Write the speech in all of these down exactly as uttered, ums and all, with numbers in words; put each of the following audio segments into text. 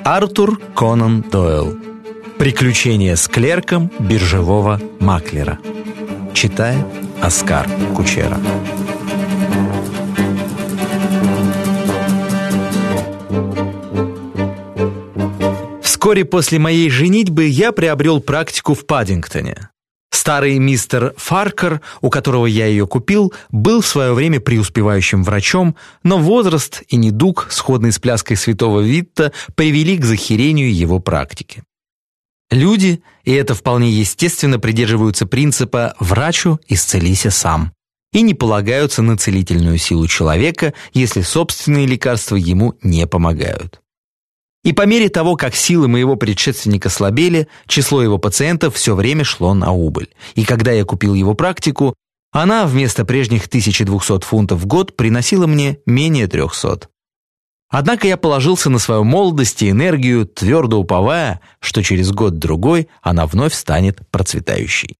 Артур Конан Дойл. Приключения с клерком биржевого маклера. Читает Оскар Кучера. Вскоре после моей женитьбы я приобрел практику в Паддингтоне. Старый мистер Фаркер, у которого я ее купил, был в свое время преуспевающим врачом, но возраст и недуг, сходный с пляской святого Витта, привели к захерению его практики. Люди, и это вполне естественно, придерживаются принципа «врачу исцелися сам» и не полагаются на целительную силу человека, если собственные лекарства ему не помогают. И по мере того, как силы моего предшественника слабели, число его пациентов все время шло на убыль. И когда я купил его практику, она вместо прежних тысячи двухсот фунтов в год приносила мне менее трехсот. Однако я положился на свою молодость и энергию, твердо уповая, что через год-другой она вновь станет процветающей.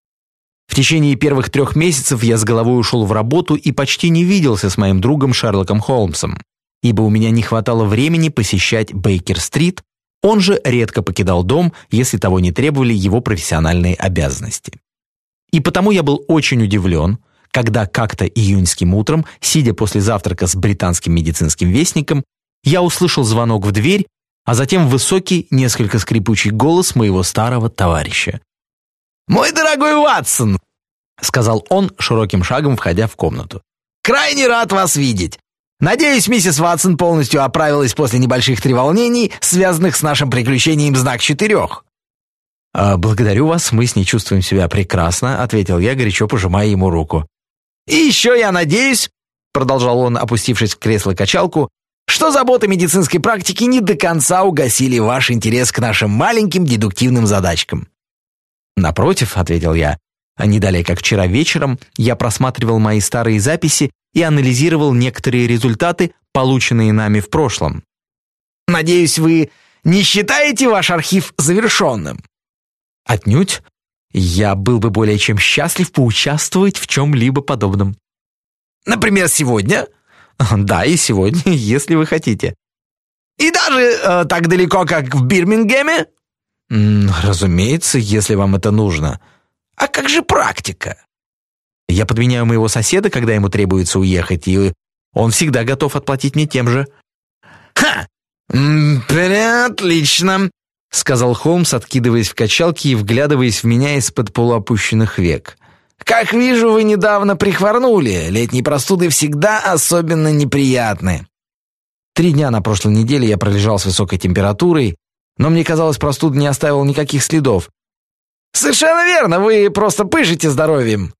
В течение первых трех месяцев я с головой ушел в работу и почти не виделся с моим другом Шерлоком Холмсом, ибо у меня не хватало времени посещать Бейкер-стрит, он же редко покидал дом, если того не требовали его профессиональные обязанности. И потому я был очень удивлен, когда как-то июньским утром, сидя после завтрака с британским медицинским вестником, я услышал звонок в дверь, а затем высокий, несколько скрипучий голос моего старого товарища. «Мой дорогой Ватсон!» — сказал он, широким шагом входя в комнату. «Крайне рад вас видеть! Надеюсь, миссис Ватсон полностью оправилась после небольших треволнений, связанных с нашим приключением «Знак четырех». «А, «Благодарю вас, мы с ней чувствуем себя прекрасно», — ответил я, горячо пожимая ему руку. «И еще я надеюсь», — продолжал он, опустившись в кресло-качалку, «что заботы медицинской практики не до конца угасили ваш интерес к нашим маленьким дедуктивным задачкам». «Напротив», — ответил я, — «не далее как вчера вечером я просматривал мои старые записи и анализировал некоторые результаты, полученные нами в прошлом». «Надеюсь, вы не считаете ваш архив завершенным?» «Отнюдь. Я был бы более чем счастлив поучаствовать в чем-либо подобном». «Например, сегодня?» «Да, и сегодня, если вы хотите». «И даже э, так далеко, как в Бирмингеме?» «Разумеется, если вам это нужно». «А как же практика?» «Я подменяю моего соседа, когда ему требуется уехать, и он всегда готов отплатить мне тем же». «Ха! Отлично!» — сказал Холмс, откидываясь в качалке и вглядываясь в меня из-под полуопущенных век. «Как вижу, вы недавно прихворнули. Летние простуды всегда особенно неприятны». Три дня на прошлой неделе я пролежал с высокой температурой, но мне казалось, простуда не оставила никаких следов. «Совершенно верно, вы просто пышете здоровьем».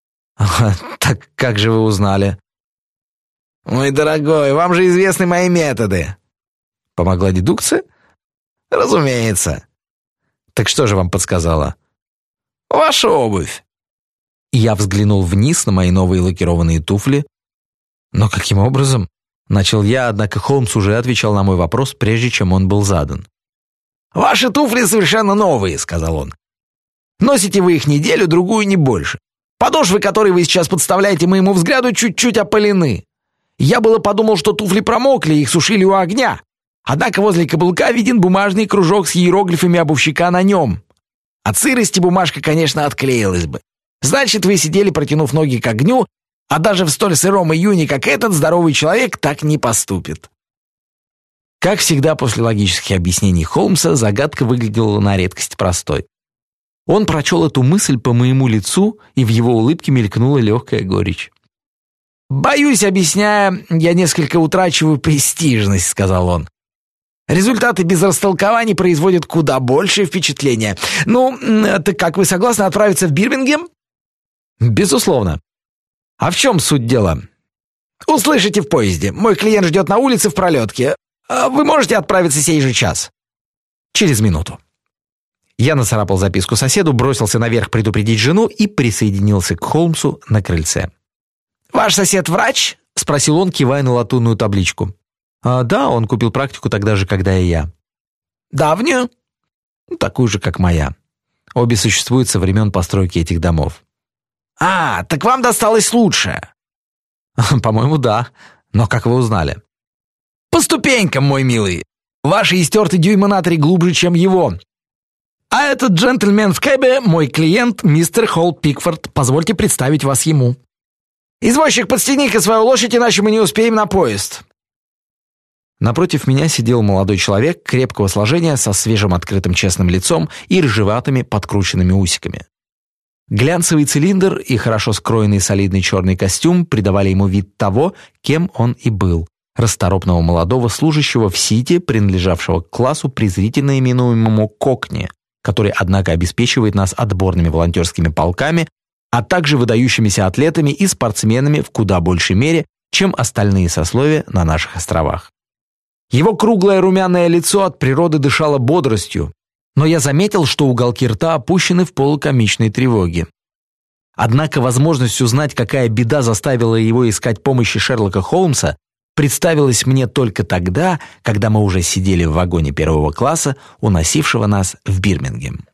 «Так как же вы узнали?» «Мой дорогой, вам же известны мои методы». «Помогла дедукция?» «Разумеется». «Так что же вам подсказала?» «Ваша обувь». Я взглянул вниз на мои новые лакированные туфли. «Но каким образом?» Начал я, однако Холмс уже отвечал на мой вопрос, прежде чем он был задан. «Ваши туфли совершенно новые», — сказал он. «Носите вы их неделю-другую, не больше. Подошвы, которые вы сейчас подставляете моему взгляду, чуть-чуть опалены. Я было подумал, что туфли промокли, их сушили у огня. Однако возле каблука виден бумажный кружок с иероглифами обувщика на нем. От сырости бумажка, конечно, отклеилась бы. Значит, вы сидели, протянув ноги к огню, а даже в столь сыром июне, как этот, здоровый человек так не поступит». Как всегда, после логических объяснений Холмса, загадка выглядела на редкость простой. Он прочел эту мысль по моему лицу, и в его улыбке мелькнула легкая горечь. «Боюсь, объясняя, я несколько утрачиваю престижность», — сказал он. «Результаты без растолкований производят куда большее впечатление. Ну, так как, вы согласны отправиться в Бирмингем?» «Безусловно. А в чем суть дела?» «Услышите в поезде. Мой клиент ждет на улице в пролетке. Вы можете отправиться сей же час?» «Через минуту». Я нацарапал записку соседу, бросился наверх предупредить жену и присоединился к Холмсу на крыльце. «Ваш сосед врач?» — спросил он, кивая на латунную табличку. А, «Да, он купил практику тогда же, когда и я». «Давнюю?» «Такую же, как моя. Обе существуют со времен постройки этих домов». «А, так вам досталось лучшее». «По-моему, да. Но как вы узнали?» «По ступенькам, мой милый. Ваши истертые дюймы натрий глубже, чем его. А этот джентльмен в кэбе — мой клиент, мистер Холл Пикфорд. Позвольте представить вас ему. Извозчик, подстегни-ка свою лошадь, иначе мы не успеем на поезд». Напротив меня сидел молодой человек крепкого сложения со свежим открытым честным лицом и рыжеватыми подкрученными усиками. Глянцевый цилиндр и хорошо скроенный солидный черный костюм придавали ему вид того, кем он и был — расторопного молодого служащего в Сити, принадлежавшего к классу, презрительно именуемому «кокни», который, однако, обеспечивает нас отборными волонтерскими полками, а также выдающимися атлетами и спортсменами в куда большей мере, чем остальные сословия на наших островах. Его круглое румяное лицо от природы дышало бодростью, но я заметил, что уголки рта опущены в полукомичной тревоге. Однако возможность узнать, какая беда заставила его искать помощи Шерлока Холмса, представилась мне только тогда, когда мы уже сидели в вагоне первого класса, уносившего нас в Бирмингем.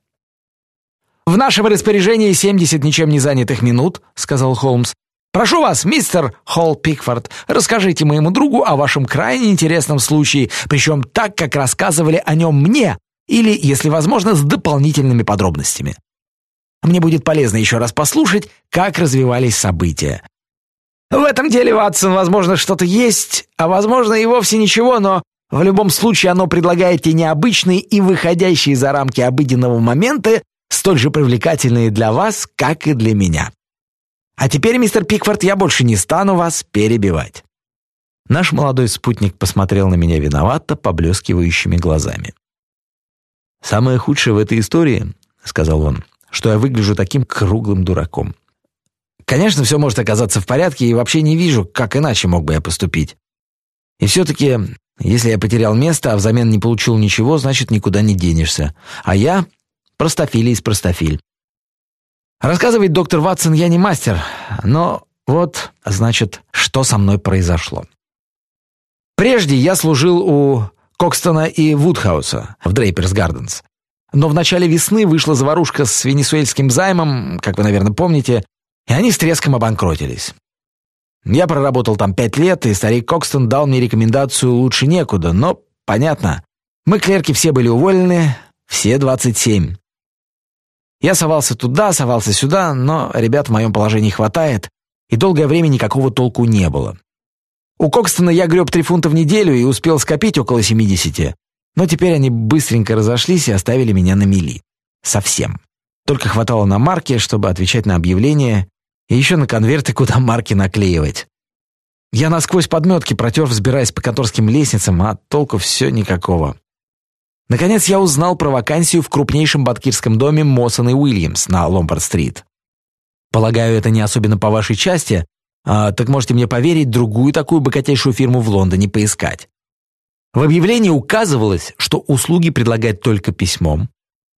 «В нашем распоряжении семьдесят ничем не занятых минут», — сказал Холмс. «Прошу вас, мистер Холл Пикфорд, расскажите моему другу о вашем крайне интересном случае, причем так, как рассказывали о нем мне, или, если возможно, с дополнительными подробностями. Мне будет полезно еще раз послушать, как развивались события. В этом деле, Ватсон, возможно, что-то есть, а возможно и вовсе ничего, но в любом случае оно предлагает те необычные и выходящие за рамки обыденного моменты, столь же привлекательные для вас, как и для меня. А теперь, мистер Пикфорд, я больше не стану вас перебивать». Наш молодой спутник посмотрел на меня виновато, поблескивающими глазами. «Самое худшее в этой истории, — сказал он, — что я выгляжу таким круглым дураком. Конечно, все может оказаться в порядке, и вообще не вижу, как иначе мог бы я поступить. И все-таки, если я потерял место, а взамен не получил ничего, значит, никуда не денешься. А я простофиль из простофиль. Рассказывать, доктор Ватсон, я не мастер, но вот, значит, что со мной произошло. Прежде я служил у Кокстона и Вудхауса в Дрейперс Гарденс. Но в начале весны вышла заварушка с венесуэльским займом, как вы, наверное, помните, и они с треском обанкротились. Я проработал там пять лет, и старик Кокстон дал мне рекомендацию лучше некуда, но, понятно, мы, клерки, все были уволены, все двадцать семь. Я совался туда, совался сюда, но ребят в моем положении хватает, и долгое время никакого толку не было. У Кокстона я греб три фунта в неделю и успел скопить около семидесяти, но теперь они быстренько разошлись и оставили меня на мели. Совсем. Только хватало на марки, чтобы отвечать на объявления, и еще на конверты, куда марки наклеивать. Я насквозь подметки протер, взбираясь по конторским лестницам, а толку все никакого. Наконец я узнал про вакансию в крупнейшем банкирском доме Моссон и Уильямс на Ломбард-стрит. Полагаю, это не особенно по вашей части, а, так можете мне поверить, другую такую богатейшую фирму в Лондоне поискать. В объявлении указывалось, что услуги предлагать только письмом.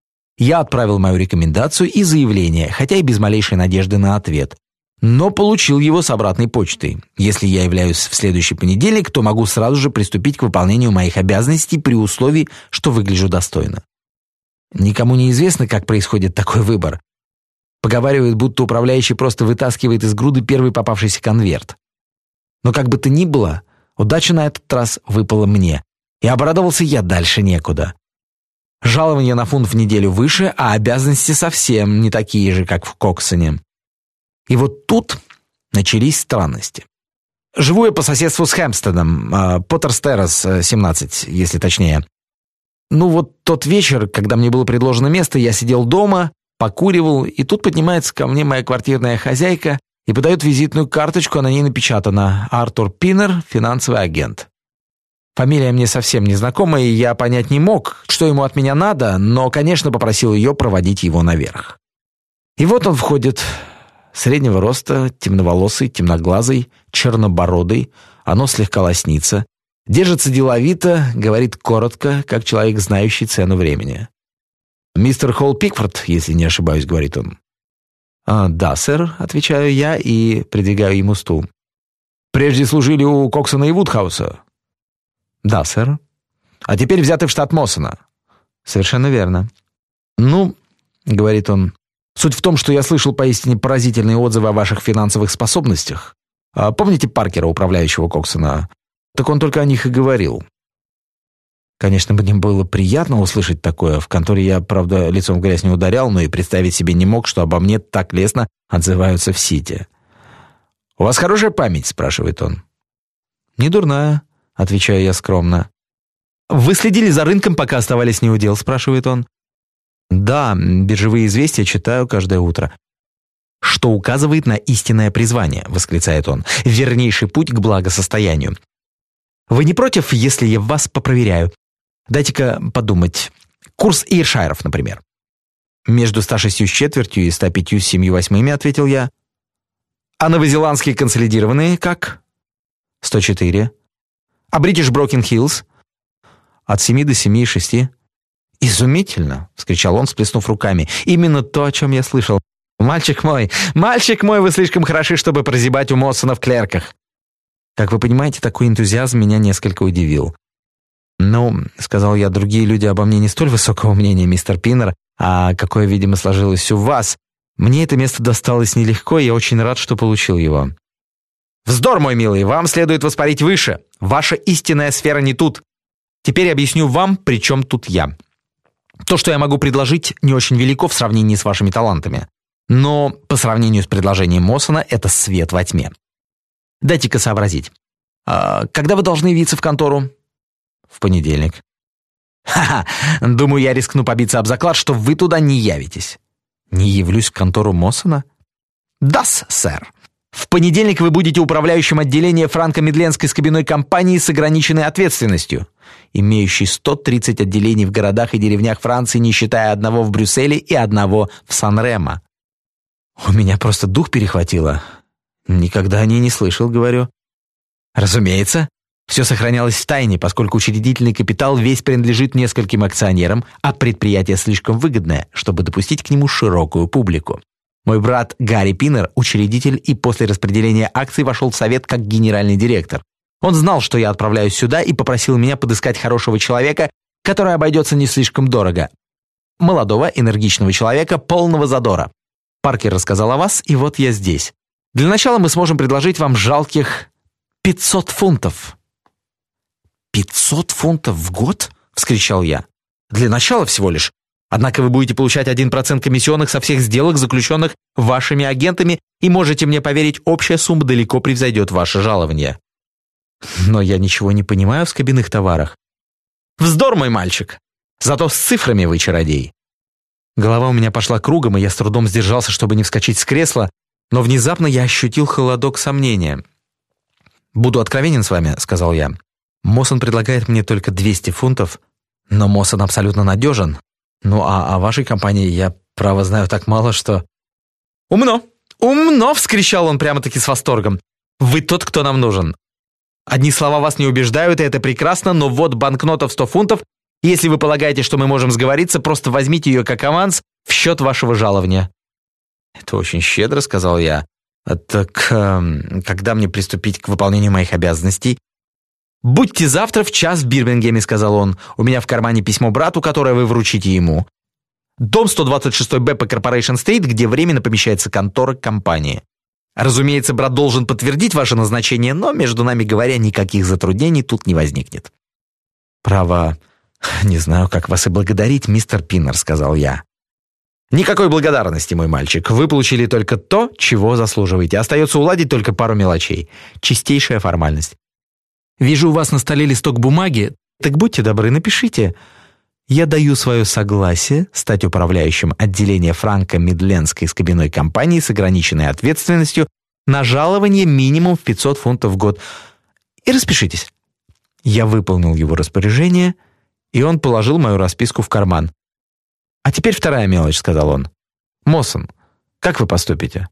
Я отправил мою рекомендацию и заявление, хотя и без малейшей надежды на ответ, но получил его с обратной почтой. Если я являюсь в следующий понедельник, то могу сразу же приступить к выполнению моих обязанностей при условии, что выгляжу достойно. Никому не известно, как происходит такой выбор. Поговаривают, будто управляющий просто вытаскивает из груды первый попавшийся конверт. Но как бы то ни было, удача на этот раз выпала мне, и обрадовался я дальше некуда. Жалование на фунт в неделю выше, а обязанности совсем не такие же, как в Коксоне. И вот тут начались странности. Живу я по соседству с Хэмпстедом, Поттерс-Террас, семнадцать, если точнее. Ну вот тот вечер, когда мне было предложено место, я сидел дома, покуривал, и тут поднимается ко мне моя квартирная хозяйка и подает визитную карточку, а на ней напечатано «Артур Пиннер, финансовый агент». Фамилия мне совсем не знакома, и я понять не мог, что ему от меня надо, но, конечно, попросил ее проводить его наверх. И вот он входит, среднего роста, темноволосый, темноглазый, чернобородый, оно слегка лоснится, держится деловито, говорит коротко, как человек, знающий цену времени. «Мистер Холл Пикфорд, если не ошибаюсь», — говорит он. «А, да, сэр», — отвечаю я и придвигаю ему стул. «Прежде служили у Коксона и Вудхауса?» «Да, сэр». «А теперь взяты в штат Моссона?» «Совершенно верно». «Ну, — говорит он, — суть в том, что я слышал поистине поразительные отзывы о ваших финансовых способностях. А помните Паркера, управляющего Коксона? Так он только о них и говорил». Конечно, мне было приятно услышать такое. В конторе я, правда, лицом в грязь не ударял, но и представить себе не мог, что обо мне так лестно отзываются в Сити. «У вас хорошая память?» – спрашивает он. «Не дурная», – отвечаю я скромно. «Вы следили за рынком, пока оставались неудел?» – спрашивает он. «Да, биржевые известия читаю каждое утро». «Что указывает на истинное призвание?» – восклицает он. «Вернейший путь к благосостоянию. Вы не против, если я вас попроверяю? Дайте-ка подумать. Курс Эйршайров, например». «Между ста шестью с четвертью и ста пятью с семью восьмыми», — ответил я. «А новозеландские консолидированные как?» «сто четыре». «А Бритиш Брокен Хиллз?» «От семи до семи и шести». «Изумительно!» — вскричал он, всплеснув руками. «Именно то, о чем я слышал. Мальчик мой, мальчик мой, вы слишком хороши, чтобы прозябать у Моссона в клерках». Как вы понимаете, такой энтузиазм меня несколько удивил. «Ну, — сказал я, — другие люди обо мне не столь высокого мнения, мистер Пиннер, а какое, видимо, сложилось у вас. Мне это место досталось нелегко, и я очень рад, что получил его». «Вздор, мой милый, вам следует воспарить выше. Ваша истинная сфера не тут. Теперь объясню вам, при чем тут я. То, что я могу предложить, не очень велико в сравнении с вашими талантами. Но по сравнению с предложением Моссона, это свет во тьме. Дайте-ка сообразить. А когда вы должны явиться в контору?» «В понедельник». «Ха-ха! Думаю, я рискну побиться об заклад, что вы туда не явитесь». «Не явлюсь в контору Моссона?» «Да-с, сэр. В понедельник вы будете управляющим отделения франко-мидленской скобяной компании с ограниченной ответственностью, имеющей сто тридцать отделений в городах и деревнях Франции, не считая одного в Брюсселе и одного в Сан-Ремо». У меня просто дух перехватило. «Никогда о ней не слышал», — говорю. «Разумеется. Все сохранялось в тайне, поскольку учредительный капитал весь принадлежит нескольким акционерам, а предприятие слишком выгодное, чтобы допустить к нему широкую публику. Мой брат Гарри Пиннер – учредитель и после распределения акций вошел в совет как генеральный директор. Он знал, что я отправляюсь сюда, и попросил меня подыскать хорошего человека, который обойдется не слишком дорого. Молодого, энергичного человека, полного задора. Паркер рассказал о вас, и вот я здесь. Для начала мы сможем предложить вам жалких пятьсот фунтов». «Пятьсот фунтов в год?» — вскричал я. «Для начала всего лишь. Однако вы будете получать один процент комиссионных со всех сделок, заключенных вашими агентами, и можете мне поверить, общая сумма далеко превзойдет ваше жалование». «Но я ничего не понимаю в скобяных товарах». «Вздор, мой мальчик! Зато с цифрами вы чародей». Голова у меня пошла кругом, и я с трудом сдержался, чтобы не вскочить с кресла, но внезапно я ощутил холодок сомнения. «Буду откровенен с вами», — сказал я. «Моссон предлагает мне только двести фунтов, но Моссон абсолютно надежен. Ну, а о вашей компании я, право, знаю так мало, что...» «Умно! Умно!» — вскричал он прямо-таки с восторгом. «Вы тот, кто нам нужен. Одни слова вас не убеждают, и это прекрасно, но вот банкнота в сто фунтов. Если вы полагаете, что мы можем сговориться, просто возьмите ее как аванс в счет вашего жалования». «Это очень щедро», — сказал я. «Так э, когда мне приступить к выполнению моих обязанностей?» «Будьте завтра в час в Бирмингеме», — сказал он. «У меня в кармане письмо брату, которое вы вручите ему. Дом сто двадцать шесть Б по Корпорейшн-стрит, где временно помещается контора компании. Разумеется, брат должен подтвердить ваше назначение, но, между нами говоря, никаких затруднений тут не возникнет». «Право, не знаю, как вас и благодарить, мистер Пиннер», — сказал я. «Никакой благодарности, мой мальчик. Вы получили только то, чего заслуживаете. Остается уладить только пару мелочей. Чистейшая формальность. Вижу у вас на столе листок бумаги. Так будьте добры, напишите. Я даю свое согласие стать управляющим отделения франко-мидленской скобяной компании с ограниченной ответственностью на жалование минимум в пятьсот фунтов в год. И распишитесь». Я выполнил его распоряжение, и он положил мою расписку в карман. «А теперь вторая мелочь», — сказал он. «Моссон, как вы поступите?»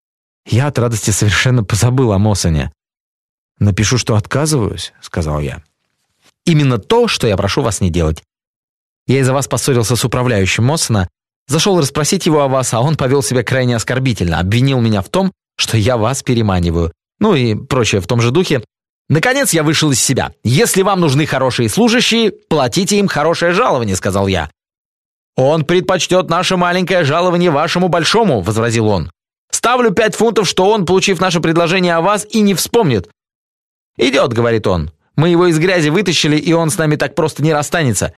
Я от радости совершенно позабыл о Моссоне. «Напишу, что отказываюсь», — сказал я. «Именно то, что я прошу вас не делать. Я из-за вас поссорился с управляющим Моссона, зашел расспросить его о вас, а он повел себя крайне оскорбительно, обвинил меня в том, что я вас переманиваю, ну и прочее в том же духе. Наконец я вышел из себя. Если вам нужны хорошие служащие, платите им хорошее жалование», — сказал я. «Он предпочтет наше маленькое жалование вашему большому», — возразил он. «Ставлю пять фунтов, что он, получив наше предложение о вас, и не вспомнит». «Идет», — говорит он. Мы его из грязи вытащили, и он с нами так просто не расстанется.